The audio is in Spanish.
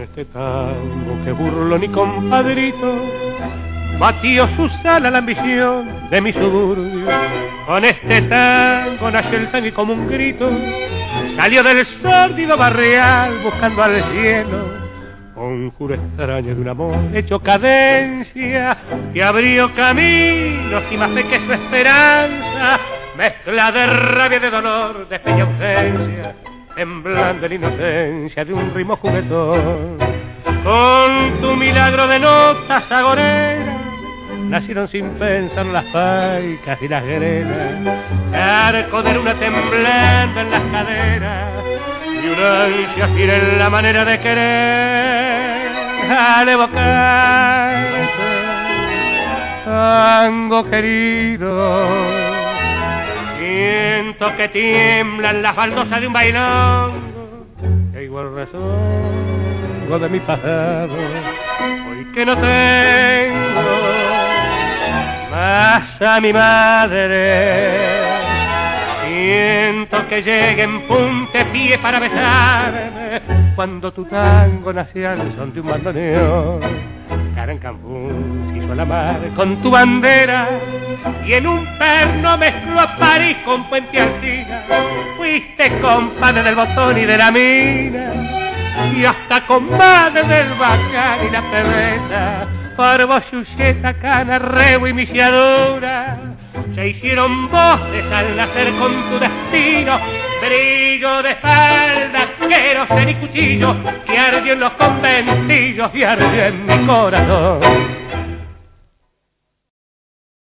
este tango que burlo ni compadrito, batió su sala la ambición de mi suburbio. Con este tango nació el tango y como un grito salió del sórdido barrial buscando al cielo. Conjuro extraño de un amor hecho cadencia que abrió caminos y más fe que su esperanza, mezcla de rabia y de dolor, de fe y ausencia, temblando en inocencia de un ritmo juguetón. Con tu milagro de notas agoreras nacieron sin pensar las paicas y las grenas, arco de luna temblando en las caderas y una ansia gira en la manera de querer. Al evocarte, tango querido, siento que tiemblan las baldosas de un bailongo, que igual rezongo de mi pasado, hoy que no tengo más a mi madre. Siento que llegue en puntapié para besarme cuando tu tango nació al son de un bandoneón. Cara en Cancún se hizo la mar con tu bandera y en un perno mezcló a París con Puente Alsina. Fuiste compadre del botón y de la mina y hasta comadre del bacán y la pebeta. Parvo, chucheta, cana, rebo y misiadura se hicieron voces al nacer con tu destino. Brillo de falda, queroseno y cuchillo que ardió en los conventillos y ardió en mi corazón.